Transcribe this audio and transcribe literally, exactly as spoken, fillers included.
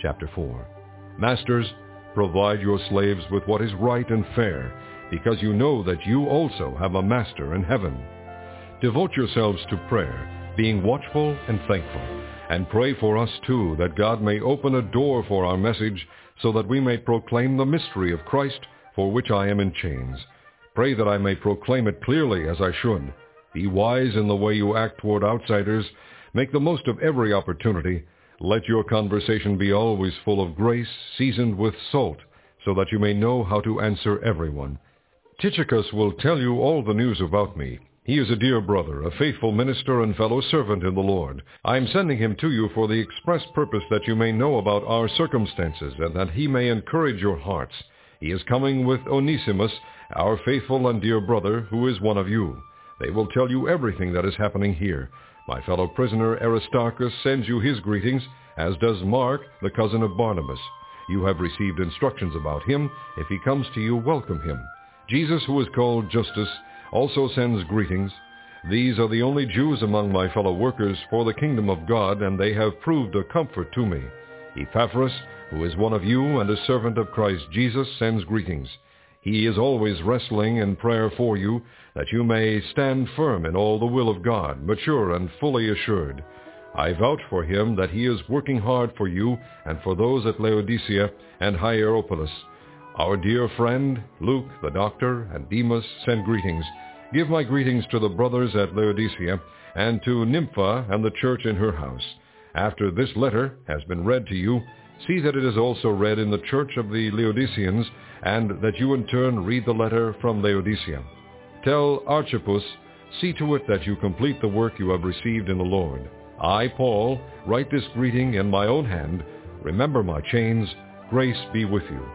chapter four. Masters, provide your slaves with what is right and fair, because you know that you also have a master in heaven. Devote yourselves to prayer, being watchful and thankful, and pray for us too, that God may open a door for our message, so that we may proclaim the mystery of Christ, for which I am in chains. Pray that I may proclaim it clearly as I should. Be wise in the way you act toward outsiders. Make the most of every opportunity. Let your conversation be always full of grace, seasoned with salt, so that you may know how to answer everyone. Tychicus will tell you all the news about me. He is a dear brother, a faithful minister and fellow servant in the Lord. I am sending him to you for the express purpose that you may know about our circumstances, and that he may encourage your hearts. He is coming with Onesimus, our faithful and dear brother, who is one of you. They will tell you everything that is happening here. My fellow prisoner Aristarchus sends you his greetings, as does Mark, the cousin of Barnabas. You have received instructions about him. If he comes to you, welcome him. Jesus, who is called Justus, also sends greetings. These are the only Jews among my fellow workers for the kingdom of God, and they have proved a comfort to me. Epaphras, who is one of you and a servant of Christ Jesus, sends greetings. He is always wrestling in prayer for you, that you may stand firm in all the will of God, mature and fully assured. I vouch for him that he is working hard for you and for those at Laodicea and Hierapolis. Our dear friend, Luke, the doctor, and Demas send greetings. Give my greetings to the brothers at Laodicea, and to Nympha and the church in her house. After this letter has been read to you, see that it is also read in the church of the Laodiceans, and that you in turn read the letter from Laodicea. Tell Archippus, see to it that you complete the work you have received in the Lord. I, Paul, write this greeting in my own hand. Remember my chains. Grace be with you.